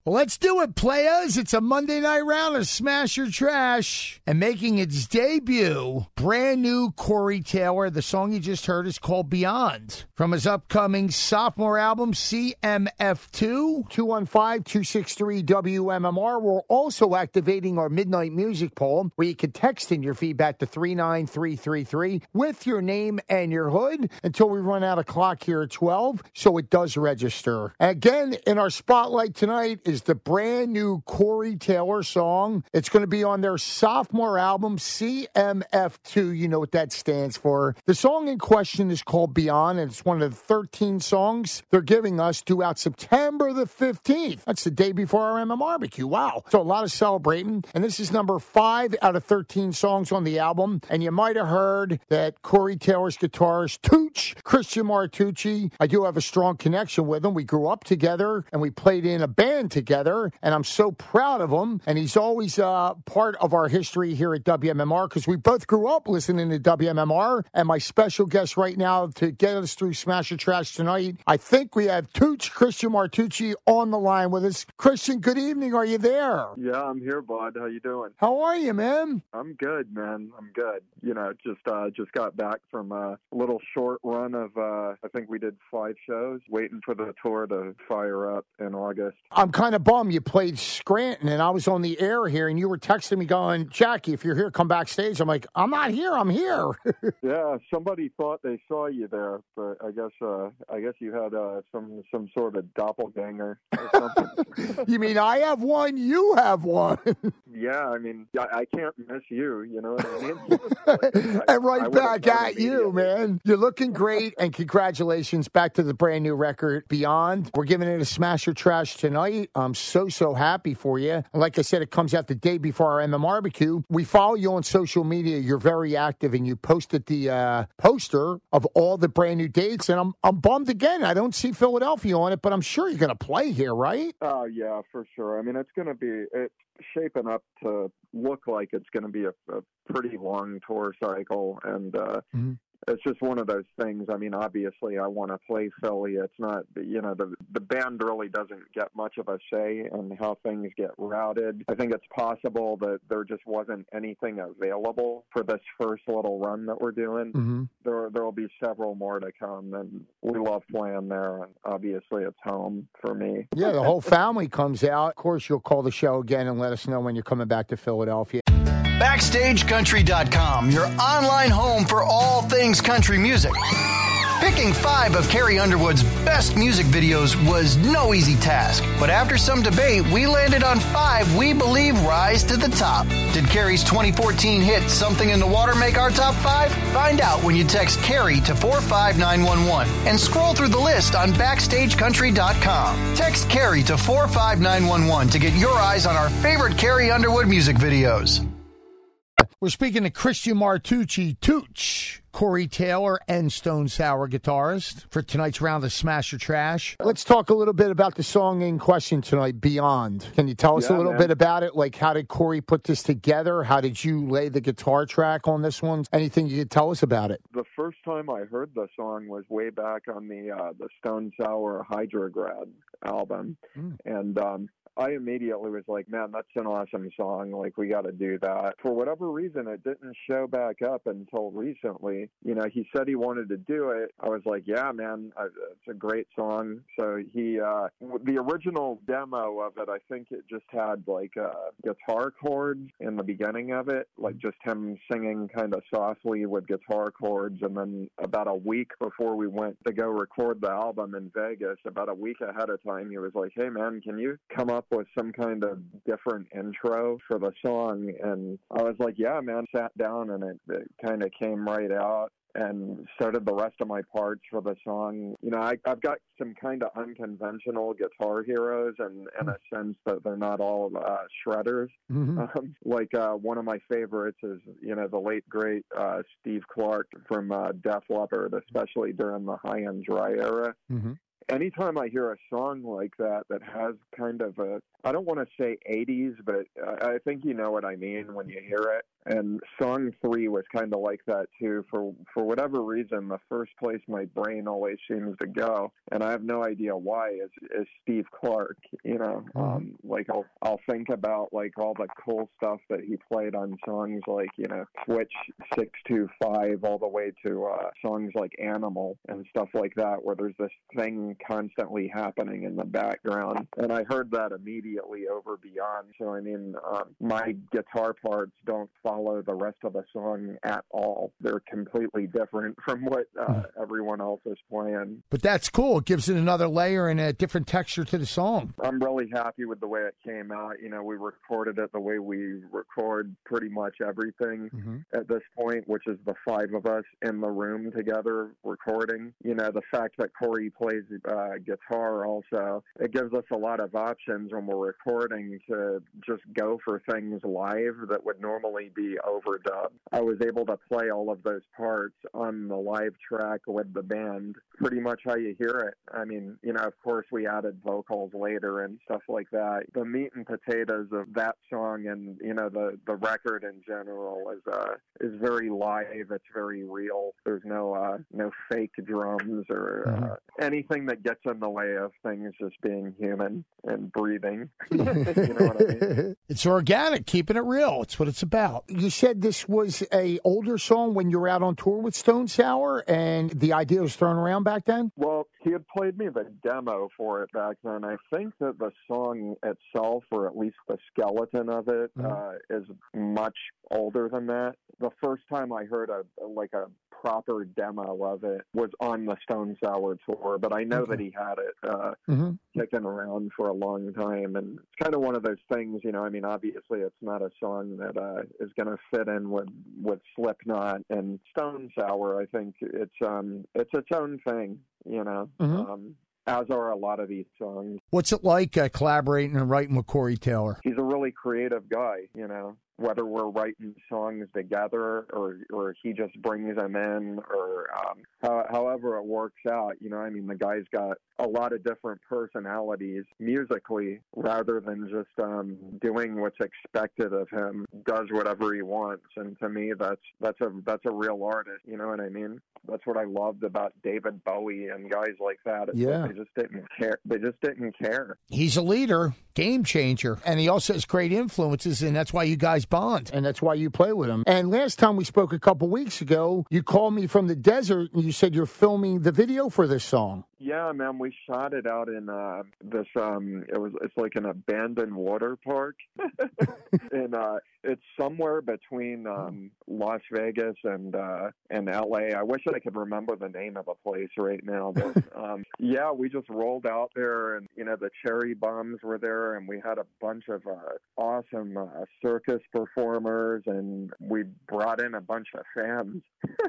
Well, let's do it, players. It's a Monday night round of Smash or Trash. And making its debut, brand new Corey Taylor. The song you just heard is called Beyond. From his upcoming sophomore album, CMF2, 215-263-WMMR. We're also activating our Midnight Music Poll, where you can text in your feedback to 39333 with your name and your hood until we run out of clock here at 12, so it does register. Again, in our spotlight tonight is the brand new Corey Taylor song. It's going to be on their sophomore album, CMF2. You know what that stands for. The song in question is called Beyond, and it's one of the 13 songs they're giving us due out September the 15th. That's the day before our MMRBQ. Wow. So a lot of celebrating. And this is number 5 out of 13 songs on the album. And you might have heard that Corey Taylor's guitarist, Tooch, Christian Martucci, I do have a strong connection with him. We grew up together, and we played in a band together, and I'm so proud of him. And he's always part of our history here at WMMR because we both grew up listening to WMMR. And my special guest right now to get us through Smash or Trash tonight, I think we have Tooch, Christian Martucci, on the line with us. Christian, good evening. Are you there? Yeah, I'm here, bud. How you doing? How are you, man? I'm good, man. I'm good. You know, just got back from a little short run of I think we did 5 shows, waiting for the tour to fire up in August. I'm kind of bummed you played Scranton, and I was on the air here, and you were texting me going, Jackie, if you're here, come backstage. I'm like, I'm not here. I'm here. Yeah, somebody thought they saw you there, but I guess you had some sort of doppelganger or something. You mean I have one, you have one? Yeah, I mean, I can't miss you, you know what I mean? And right back at you, man. You're looking great, and congratulations back to the brand new record, Beyond. We're giving it a Smash or Trash tonight. I'm so happy for you. Like I said, it comes out the day before our MMRBQ. We follow you on social media. You're very active, and you posted the poster of all the brand new dates, and I'm bummed again. I don't see Philadelphia on it, but I'm sure you're going to play here, right? Oh, yeah, for sure. I mean, it's shaping up to look like it's going to be a pretty long tour cycle, and it's just one of those things. I mean, obviously, I want to play Philly. It's not, you know, the band really doesn't get much of a say in how things get routed. I think it's possible that there just wasn't anything available for this first little run that we're doing. Mm-hmm. There'll be several more to come, and we love playing there, and obviously it's home for me. Yeah, the whole family comes out. Of course, you'll call the show again and let us know when you're coming back to Philadelphia. BackstageCountry.com, your online home for all things country music. Picking 5 of Carrie Underwood's best music videos was no easy task, but after some debate, we landed on 5 we believe rise to the top. Did Carrie's 2014 hit Something in the Water make our top 5? Find out when you text Carrie to 45911 and scroll through the list on BackstageCountry.com. Text Carrie to 45911 to get your eyes on our favorite Carrie Underwood music videos. We're speaking to Christian Martucci, Tooch, Corey Taylor, and Stone Sour guitarist for tonight's round of Smash or Trash. Let's talk a little bit about the song in question tonight, Beyond. Can you tell us a little bit about it? Like, how did Corey put this together? How did you lay the guitar track on this one? Anything you could tell us about it? The first time I heard the song was way back on the Stone Sour Hydrograd album. And I immediately was like, man, that's an awesome song. Like, we got to do that. For whatever reason, it didn't show back up until recently. You know, he said he wanted to do it. I was like, yeah, man, it's a great song. So the original demo of it, I think it just had like guitar chords in the beginning of it, like just him singing kind of softly with guitar chords. And then about a week before we went to go record the album in Vegas, about a week ahead of time, he was like, hey, man, can you come up with some kind of different intro for the song? And I was like, yeah, man. Sat down, and it kind of came right out. And so did the rest of my parts for the song. You know, I've got some kind of unconventional guitar heroes, and in a sense that they're not all shredders. Mm-hmm. One of my favorites is, you know, the late, great Steve Clark from Def Leppard, especially during the High and Dry era. Mm-hmm. anytime I hear a song like that that has kind of a, I don't want to say 80s, but I think you know what I mean when you hear it. And song 3 was kind of like that too. For whatever reason, the first place my brain always seems to go, and I have no idea why, is Steve Clark. You know, like I'll think about like all the cool stuff that he played on songs like, you know, Switch 625 all the way to songs like Animal and stuff like that, where there's this thing constantly happening in the background. And I heard that immediately over Beyond. So I mean, my guitar parts don't follow the rest of the song at all. They're completely different from what everyone else is playing. But that's cool. It gives it another layer and a different texture to the song. I'm really happy with the way it came out. You know, we recorded it the way we record pretty much everything at this point, which is the 5 of us in the room together recording. You know, the fact that Corey plays guitar also, it gives us a lot of options when we're recording to just go for things live that would normally be overdubbed. I was able to play all of those parts on the live track with the band, pretty much how you hear it. I mean, you know, of course we added vocals later and stuff like that. The meat and potatoes of that song and, you know, the record in general is very live. It's very real. There's no fake drums or anything that gets in the way of things just being human and breathing. You know what I mean? It's organic, keeping it real. It's what it's about. You said this was a older song when you were out on tour with Stone Sour, and the idea was thrown around back then? Well, he had played me the demo for it back then. I think that the song itself, or at least the skeleton of it, is much older than that. The first time I heard a proper demo of it was on the Stone Sour tour, but I know that he had it kicking around for a long time, and it's kind of one of those things, you know, I mean, obviously it's not a song that is going to fit in with Slipknot and Stone Sour. I think it's its own thing, you know. As are a lot of these songs. What's it like collaborating and writing with Corey Taylor? He's a really creative guy, you know. Whether we're writing songs together or he just brings them in or however it works out, you know, I mean, the guy's got a lot of different personalities musically rather than just doing what's expected of him, does whatever he wants. And to me, that's a real artist, you know what I mean? That's what I loved about David Bowie and guys like that. It's like they just didn't care. They just didn't care. He's a leader, game changer, and he also has great influences, and that's why you guys bond, and that's why you play with him. And last time we spoke a couple weeks ago, you called me from the desert, and you said you're filming the video for this song. Yeah, man, we shot it out in this it's like an abandoned water park. And it's somewhere between Las Vegas and LA. I wish I could remember the name of the place right now, but yeah, we just rolled out there, and you know, the Cherry Bombs were there, and we had a bunch of awesome circus performers, and we brought in a bunch of fans.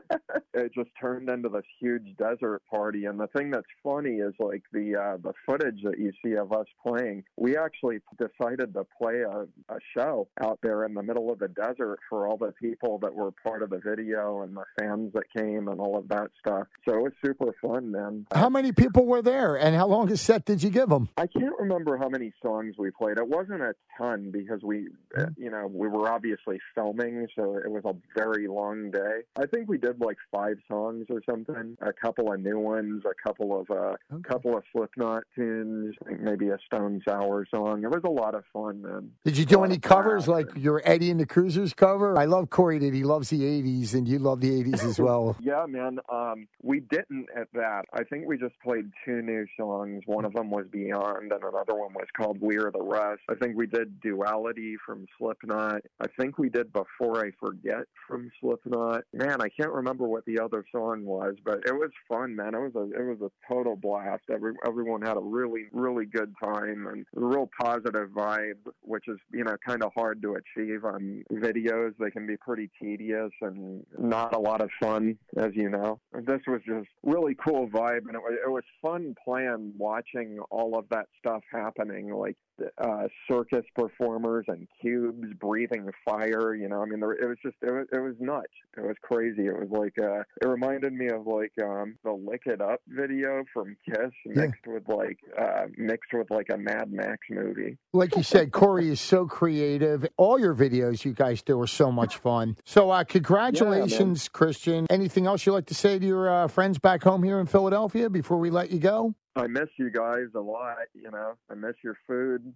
It just turned into this huge desert party, and the thing that's funny is like the footage that you see of us playing, we actually decided to play a show out there in the middle of the desert for all the people that were part of the video and the fans that came and all of that stuff. So it was super fun, man. How many people were there, and how long a set did you give them? I can't remember how many songs we played. It wasn't a ton because we were obviously filming, so it was a very long day. I think we did like 5 songs or something, a couple of new ones, a couple of Slipknot tunes, I think maybe a Stone Sour song. It was a lot of fun, man. Did you do any covers like your Eddie and the Cruisers cover? I love Corey that he loves the 80s, and you love the 80s as well. Yeah, man. We didn't at that. I think we just played 2 new songs. One of them was Beyond, and another one was called We Are the Rest. I think we did Duality from Slipknot. I think we did Before I Forget from Slipknot. Man, I can't remember what the other song was, but it was fun, man. It was a total blast. Everyone had a really, really good time, and a real real positive vibe, which is, kind of hard to achieve on videos. They can be pretty tedious and not a lot of fun, as you know. This was just really cool vibe, and it was fun playing, watching all of that stuff happening, like circus performers and cubes breathing fire. It was nuts. It was crazy. It was like it reminded me of like the Lick It Up video from Kiss mixed with like a Mad Max movie. Like you said, Corey is so creative. All your videos you guys do are so much fun. So congratulations, Christian. Anything else you'd like to say to your friends back home here in Philadelphia before we let you go? I miss you guys a lot. I miss your food.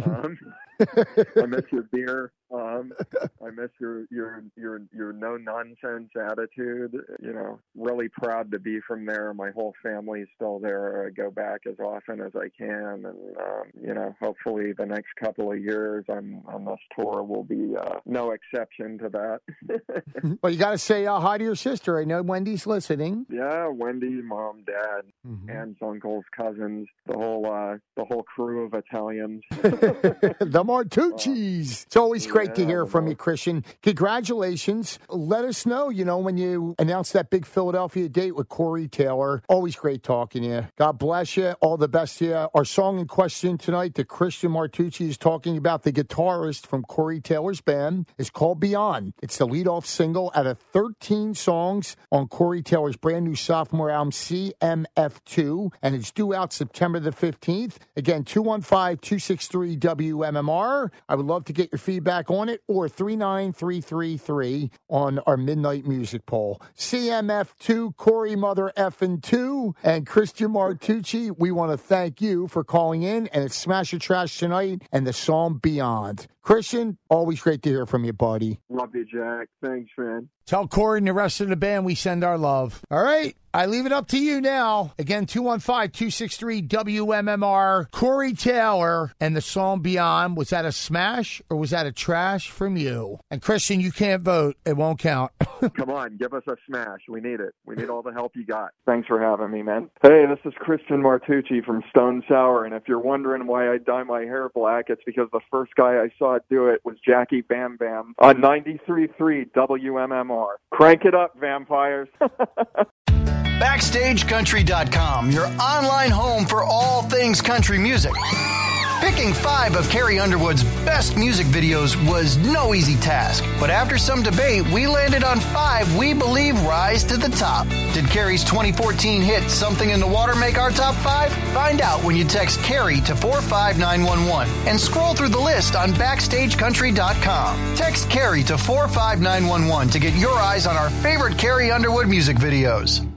I miss your beer. I miss your no nonsense attitude. Really proud to be from there. My whole family's still there. I go back as often as I can, and hopefully the next couple of years on this tour will be no exception to that. Well, you got to say hi to your sister. I know Wendy's listening. Yeah, Wendy, mom, dad, aunts, uncles, cousins, the whole crew of Italians. The Martucci's. It's always great to hear from you, Christian. Congratulations. Let us know, when you announce that big Philadelphia date with Corey Taylor. Always great talking to you. God bless you. All the best to you. Our song in question tonight that Christian Martucci is talking about, the guitarist from Corey Taylor's band, is called Beyond. It's the lead-off single out of 13 songs on Corey Taylor's brand new sophomore album, CMF2, and it's due out September the 15th. Again, 215-263-WMMR. I would love to get your feedback on it, or 39333 on our Midnight Music Poll. CMF2, Corey Mother Effin' 2, and Christian Martucci, we want to thank you for calling in, and it's Smash or Trash tonight and the song Beyond. Christian, always great to hear from you, buddy. Love you, Jack. Thanks, man. Tell Corey and the rest of the band we send our love. All right, I leave it up to you now. Again, 215-263-WMMR. Corey Taylor and the song Beyond. Was that a smash or was that a trash from you? And Christian, you can't vote. It won't count. Come on, give us a smash. We need it. We need all the help you got. Thanks for having me, man. Hey, this is Christian Martucci from Stone Sour, and if you're wondering why I dye my hair black, it's because the first guy I saw do it was Jackie Bam Bam on 93.3 WMMR. Crank it up, vampires. BackstageCountry.com, your online home for all things country music. Picking 5 of Carrie Underwood's best music videos was no easy task, but after some debate, we landed on 5 we believe rise to the top. Did Carrie's 2014 hit Something in the Water make our top 5? Find out when you text Carrie to 45911 and scroll through the list on BackstageCountry.com. Text Carrie to 45911 to get your eyes on our favorite Carrie Underwood music videos.